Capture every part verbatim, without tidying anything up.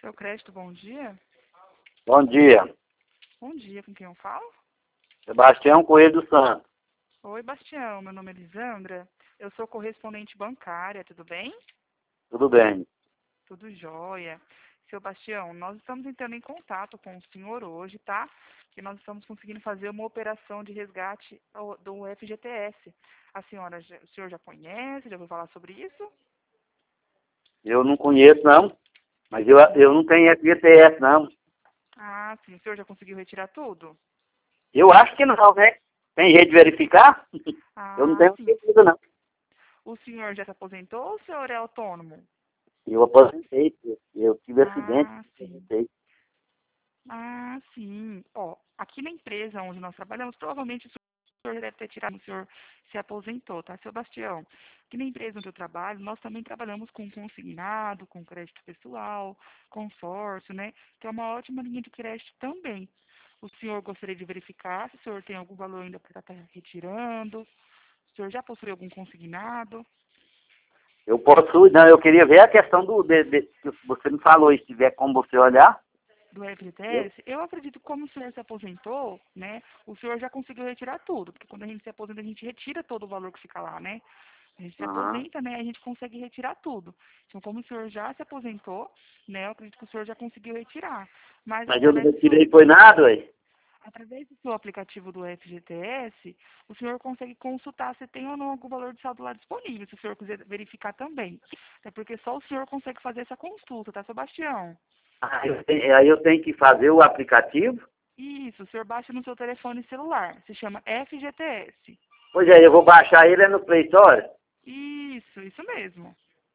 Seu Crédito, bom dia. Bom dia. Bom dia, com quem eu falo? Sebastião Coelho do Santos. Oi, Bastião, meu nome é Lisandra. Eu sou correspondente bancária, tudo bem? Tudo bem? Tudo jóia. Seu Bastião, nós estamos entrando em contato com o senhor hoje, tá? Que nós estamos conseguindo fazer uma operação de resgate ao- do F G T S. A senhora, já- o senhor já conhece, já ouviu falar sobre isso? Eu não conheço, não. Mas eu, eu não tenho F G T S, não. Ah, sim. O senhor já conseguiu retirar tudo? Eu acho que não, né? Tem jeito de verificar? Eu não Ah, tenho sim. certeza, não. O senhor já se aposentou ou o senhor é autônomo? Eu aposentei. Eu tive acidente. Ah, sim. Aposentei. Ah, sim. Ó, aqui na empresa onde nós trabalhamos, provavelmente o senhor já deve ter tirado, o senhor se aposentou, tá, seu Bastião? Aqui na empresa onde eu trabalho, nós também trabalhamos com consignado, com crédito pessoal, consórcio, né? Que é uma ótima linha de crédito também. O senhor gostaria de verificar se o senhor tem algum valor ainda para estar retirando? O senhor já possui algum consignado? Eu posso... Não, eu queria ver a questão do... De, de, que você me falou, se tiver como você olhar. Do Eu, F G T S, eu acredito que como o senhor se aposentou, né, o senhor já conseguiu retirar tudo, porque quando a gente se aposenta, a gente retira todo o valor que fica lá, né? A gente se aham. aposenta, né, a gente consegue retirar tudo. Então, como o senhor já se aposentou, né, eu acredito que o senhor já conseguiu retirar. Mas Mas eu não através do seu, retirei foi nada, ué. através do seu aplicativo do F G T S, o senhor consegue consultar se tem ou não algum valor de saldo lá disponível, se o senhor quiser verificar também. Até porque só o senhor consegue fazer essa consulta, tá, Sebastião? Aí eu tenho, aí eu tenho que fazer o aplicativo. Isso, o senhor baixa no seu telefone celular. Se chama F G T S. Pois é, eu vou baixar ele é no Play Store. Isso, isso mesmo.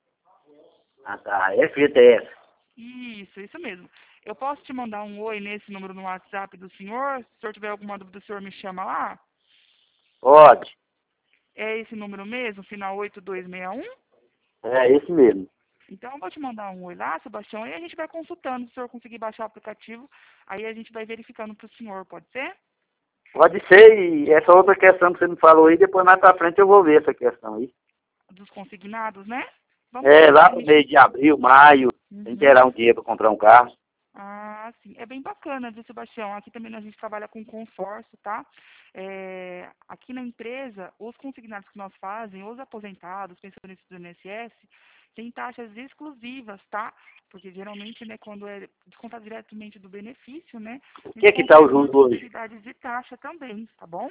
Ah, tá. F G T S. Isso, isso mesmo. Eu posso te mandar um oi nesse número no WhatsApp do senhor? Se o senhor tiver alguma dúvida, o senhor me chama lá. Pode. É esse número mesmo, final oito dois seis um? É esse mesmo. Então, eu vou te mandar um oi lá, Sebastião, e a gente vai consultando. Se o senhor conseguir baixar o aplicativo, aí a gente vai verificando para o senhor, pode ser? Pode ser, e essa outra questão que você me falou aí, depois mais pra frente eu vou ver essa questão aí. Dos consignados, né? Vamos É, ver, né? lá A pro gente... mês de abril, maio, tem que Uhum. gerar um dinheiro para comprar um carro. Ah, sim. É bem bacana, viu, Sebastião? Aqui também a gente trabalha com consórcio, tá? É, aqui na empresa, os consignados que nós fazem, os aposentados, pensionistas do I N S S, tem taxas exclusivas, tá? Porque geralmente, né, quando é descontado diretamente do benefício, né, O a gente que que tá o consegue uma juro hoje? exclusividade de taxa também, tá bom?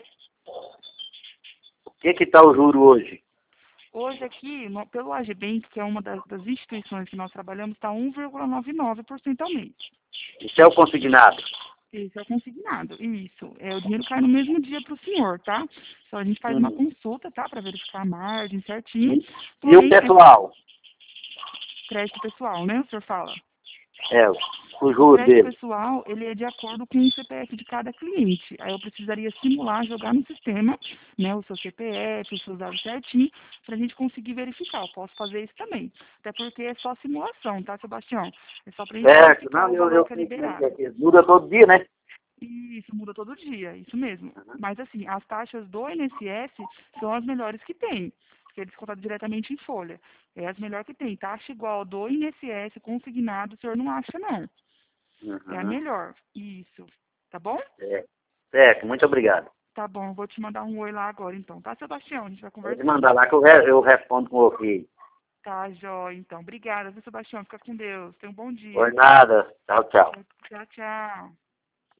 O que que tá o juro hoje? Hoje aqui, no- pelo Agibank, que é uma das, das instituições que nós trabalhamos, está um vírgula noventa e nove por cento ao mês. Isso é o consignado. Esse é o consignado. Isso. É, o dinheiro cai no mesmo dia para o senhor, tá? Só a gente faz uma Hum. consulta, tá? Para verificar a margem certinho. E, e o Porém, é pessoal? crédito pessoal, né? O senhor fala. É, o, o O juro crédito dele. pessoal, ele é de acordo com o C P F de cada cliente. Aí eu precisaria simular, jogar no sistema, né? O seu C P F, os seus dados certinho, para a gente conseguir verificar. Eu posso fazer isso também. Até porque é só simulação, tá, Sebastião? É só para a gente Certo, verificar não, o eu, valor eu que é sei como é que é. liberado. Que muda todo dia, né? Isso muda todo dia, isso mesmo. Mas assim, as taxas do I N S S são as melhores que tem, porque é descontado diretamente em folha. É as melhores que tem. Taxa igual do I N S S consignado, o senhor não acha, não. É a Uhum. melhor. Isso. Tá bom? É. Certo, muito obrigado. Tá bom, eu vou te mandar um oi lá agora, então. Tá, Sebastião? A gente vai Pode conversando. mandar lá que eu, re- eu respondo com o ok. Tá, jóia, então. Obrigada, viu, Sebastião? Fica com Deus. Tenha um bom Por dia. nada. Tchau, tchau. Tchau, tchau.